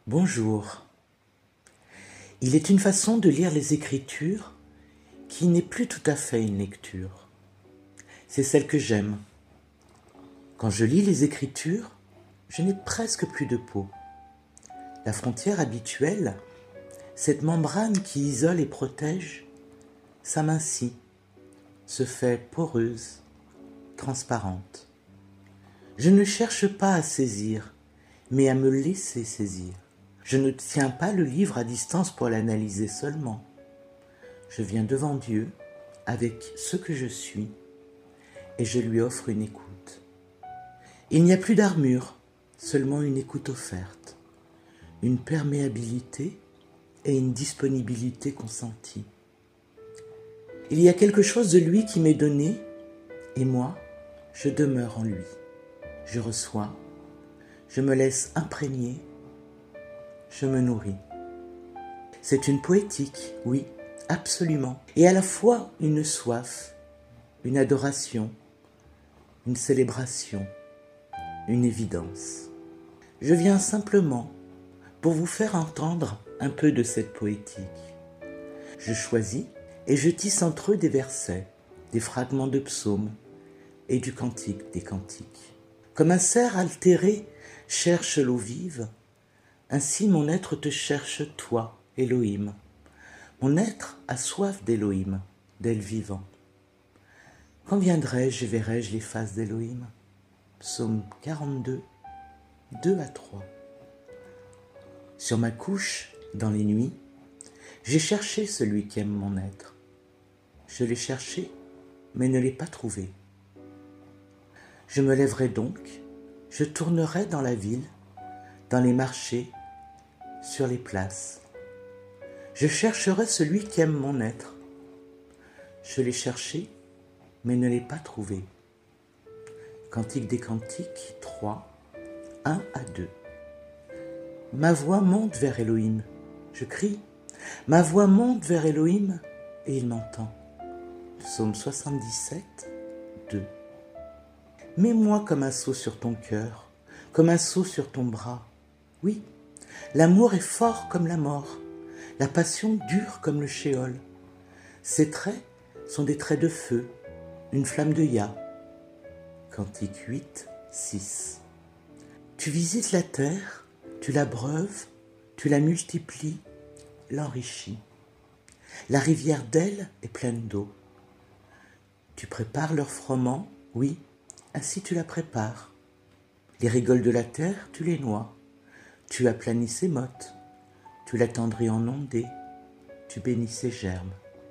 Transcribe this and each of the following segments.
Bonjour. Il est une façon de lire les Écritures qui n'est plus tout à fait une lecture. C'est celle que j'aime. Quand je lis les Écritures, je n'ai presque plus de peau. La frontière habituelle, cette membrane qui isole et protège, s'amincit, se fait poreuse, transparente. Je ne cherche pas à saisir, mais à me laisser saisir. Je ne tiens pas le livre à distance pour l'analyser seulement. Je viens devant Dieu avec ce que je suis et je lui offre une écoute. Il n'y a plus d'armure, seulement une écoute offerte, une perméabilité et une disponibilité consentie. Il y a quelque chose de lui qui m'est donné et moi, je demeure en lui. Je reçois, je me laisse imprégner, je me nourris. C'est une poétique, oui, absolument, et à la fois une soif, une adoration, une célébration, une évidence. Je viens simplement pour vous faire entendre un peu de cette poétique. Je choisis et je tisse entre eux des versets, des fragments de psaumes et du cantique des cantiques. Comme un cerf altéré cherche l'eau vive, ainsi mon être te cherche, toi, Elohim. Mon être a soif d'Elohim, d'El vivant. Quand viendrai-je et verrai-je les faces d'Elohim? Psaume 42, 2 à 3. Sur ma couche, dans les nuits, j'ai cherché celui qui aime mon être. Je l'ai cherché, mais ne l'ai pas trouvé. Je me lèverai donc, je tournerai dans la ville, dans les marchés, sur les places. Je chercherai celui qui aime mon être. Je l'ai cherché, mais ne l'ai pas trouvé. Cantique des Cantiques 3, 1 à 2. Ma voix monte vers Elohim. Je crie. Ma voix monte vers Elohim et il m'entend. Psaume 77, 2. Mets-moi comme un sceau sur ton cœur, comme un sceau sur ton bras. Oui, l'amour est fort comme la mort, la passion dure comme le shéol. Ses traits sont des traits de feu, une flamme de Yah. Cantique 8, 6. Tu visites la terre, tu l'abreuves, tu la multiplies, l'enrichis. La rivière d'elle est pleine d'eau. Tu prépares leur froment, oui, ainsi tu la prépares. Les rigoles de la terre, tu les noies. Tu aplanis ses mottes, tu l'attendris en ondée, tu bénis ses germes.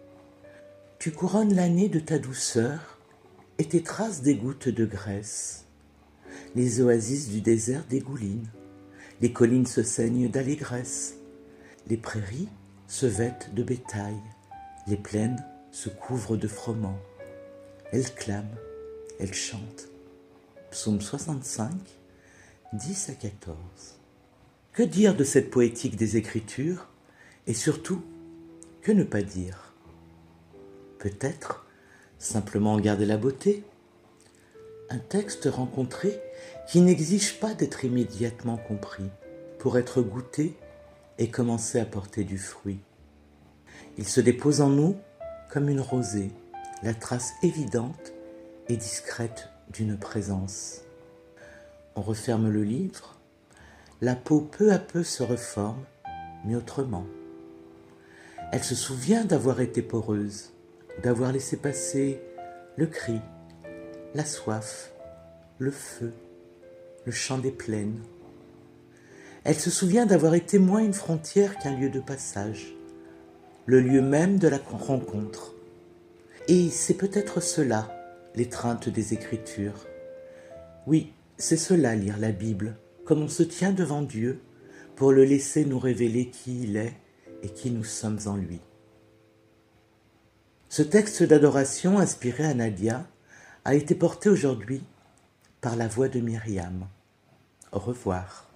Tu couronnes l'année de ta douceur et tes traces des gouttes de graisse. Les oasis du désert dégoulinent, les collines se saignent d'allégresse, les prairies se vêtent de bétail, les plaines se couvrent de froment. Elles clament, elles chantent. Psaume 65, 10 à 14. Que dire de cette poétique des Écritures et surtout, que ne pas dire? Peut-être simplement en garder la beauté. Un texte rencontré qui n'exige pas d'être immédiatement compris pour être goûté et commencer à porter du fruit. Il se dépose en nous comme une rosée, la trace évidente et discrète d'une présence. On referme le livre, la peau peu à peu se reforme, mais autrement. Elle se souvient d'avoir été poreuse, d'avoir laissé passer le cri, la soif, le feu, le chant des plaines. Elle se souvient d'avoir été moins une frontière qu'un lieu de passage, le lieu même de la rencontre. Et c'est peut-être cela, l'étreinte des Écritures. Oui, c'est cela lire la Bible, comme on se tient devant Dieu pour le laisser nous révéler qui il est et qui nous sommes en lui. Ce texte d'adoration inspiré à Nadia a été porté aujourd'hui par la voix de Myriam. Au revoir.